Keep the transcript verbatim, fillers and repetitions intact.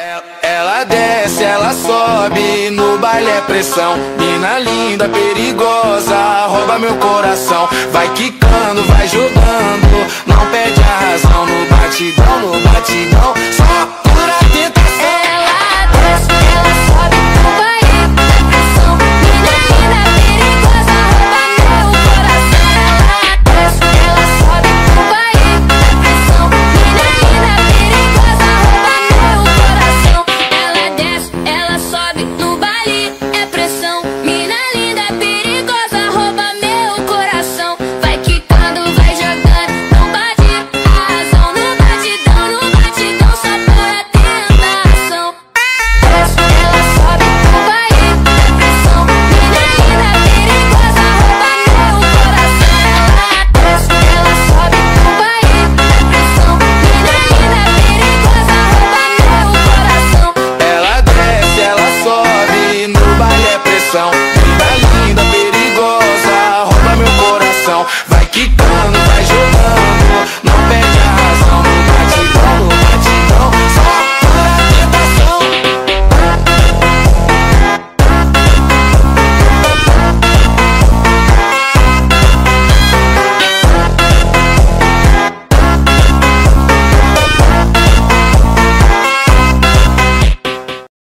Ela desce, ela sobe, no baile é pressão. Mina linda, perigosa, rouba meu coração. Vai quicando, vai jogando, não perde a razão. No batidão, no batidão, só